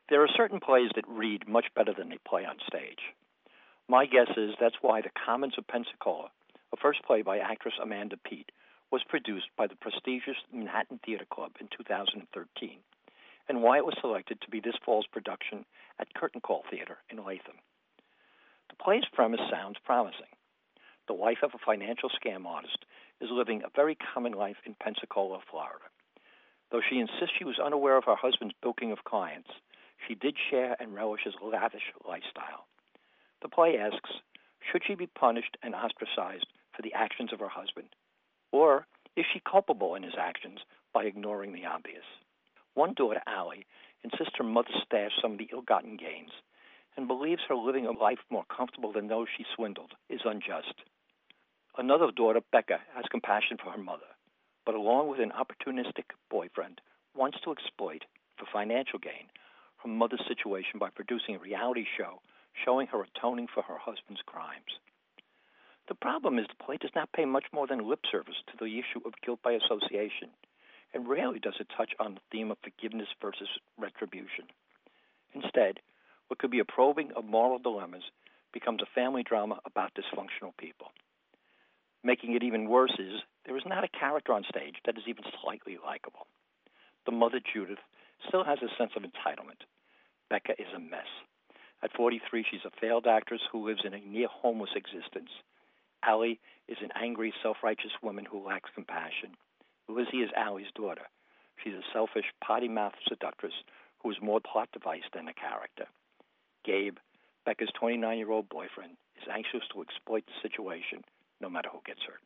There are certain plays that read much better than they play on stage. My guess is that's why The Commons of Pensacola, a first play by actress Amanda Peet, was produced by the prestigious Manhattan Theater Club in 2013, and why it was selected to be this fall's production at Curtain Call Theater in Latham. The play's premise sounds promising. The wife of a financial scam artist is living a very common life in Pensacola, Florida. Though she insists she was unaware of her husband's bilking of clients, she did share and relish his lavish lifestyle. The play asks, should she be punished and ostracized for the actions of her husband? Or is she culpable in his actions by ignoring the obvious? One daughter, Allie, insists her mother stashed some of the ill-gotten gains and believes her living a life more comfortable than those she swindled is unjust. Another daughter, Becca, has compassion for her mother, but along with an opportunistic boyfriend, wants to exploit, for financial gain, her mother's situation by producing a reality show showing her atoning for her husband's crimes. The problem is the play does not pay much more than lip service to the issue of guilt by association, and rarely does it touch on the theme of forgiveness versus retribution. Instead, what could be a probing of moral dilemmas becomes a family drama about dysfunctional people. Making it even worse is there is not a character on stage that is even slightly likable. The mother, Judith, still has a sense of entitlement. Becca is a mess. At 43, she's a failed actress who lives in a near-homeless existence. Allie is an angry, self-righteous woman who lacks compassion. Lizzie is Allie's daughter. She's a selfish, potty-mouthed seductress who is more plot device than a character. Gabe, Becca's 29-year-old boyfriend, is anxious to exploit the situation, no matter who gets hurt.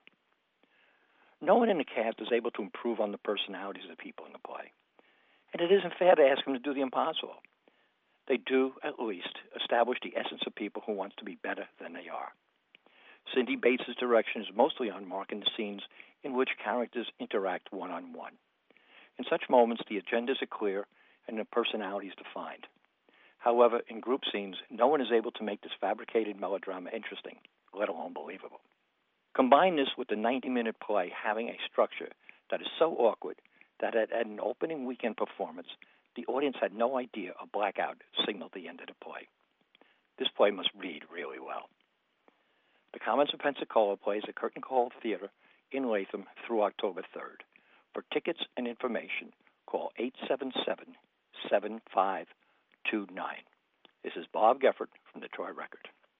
No one in the cast is able to improve on the personalities of the people in the play, and it isn't fair to ask them to do the impossible. They do, at least, establish the essence of people who want to be better than they are. Cindy Bates' direction is mostly on marking the scenes in which characters interact one-on-one. In such moments, the agendas are clear and the personalities defined. However, in group scenes, no one is able to make this fabricated melodrama interesting, let alone believable. Combine this with the 90-minute play having a structure that is so awkward that at an opening weekend performance, the audience had no idea a blackout signaled the end of the play. This play must read really well. The Commons of Pensacola plays at Curtain Call Theater in Latham through October 3rd. For tickets and information, call 877-7529. This is Bob Geffert from the Troy Record.